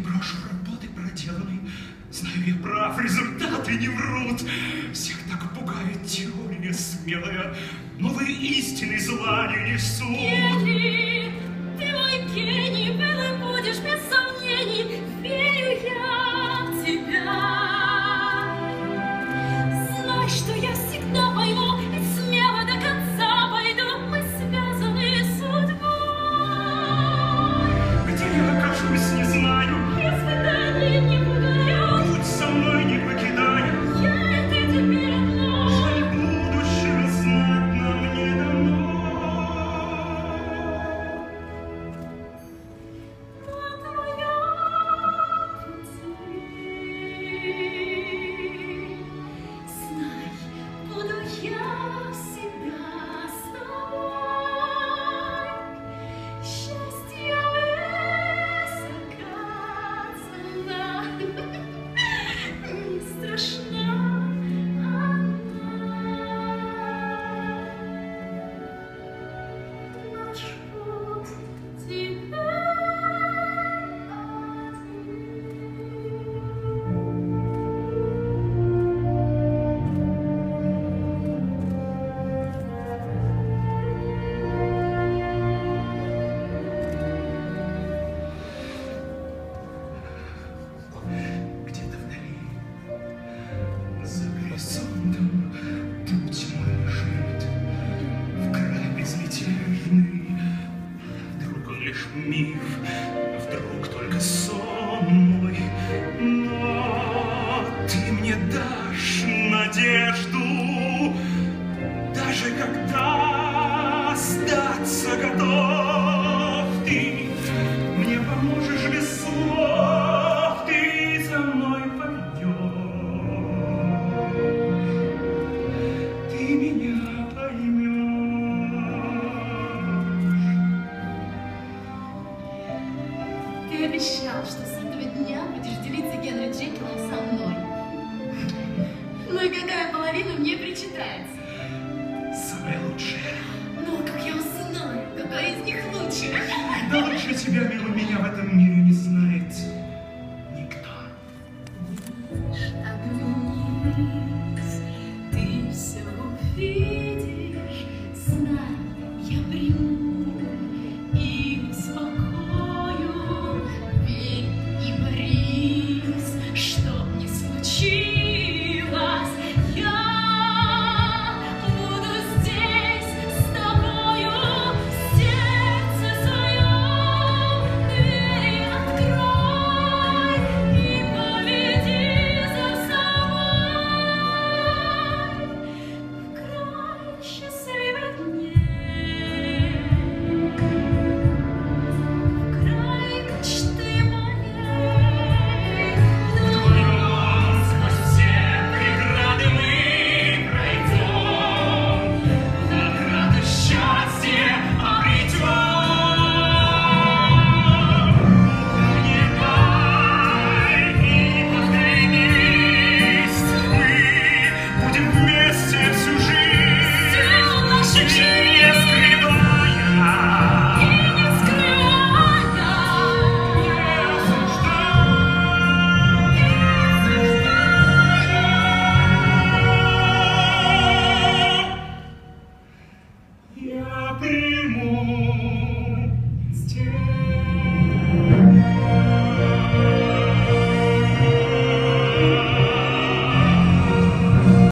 брошу работы проделанной. Знаю, я прав, результаты не врут. Всех так пугает теория смелая. Новые истины зла не несут. Гений, ты мой гений, был и будешь без сомнений. Верю я в тебя. Знай, что я всегда пойму и смело до конца пойду. Мы связаны судьбой. Где я окажусь, не знаю. Испытаний не пугаю. Будь со мной, не покидая. Я и ты теперь одно. Жаль, будущего знать нам не дано. На твоем пути. Знай, буду я всегда с тобой. Счастье высока цена, не страшна она. Наш путь теперь Где-то вдали, за горизонтом, путь мой лежит, в край безмятежный. Вдруг он лишь миф, вдруг только сон мой, но ты мне дашь надежду, даже когда сдаться готов. Ты мне поможешь без слов, ты за мной пойдешь, ты меня поймешь. Ты обещал, что с этого дня будешь делиться Генри Джекилом со мной. Ну и какая половина мне причитается? Самое лучшее. Ну, как я узнаю, какая из них лучше? Да лучше тебя, милый, меня в этом мире не знает.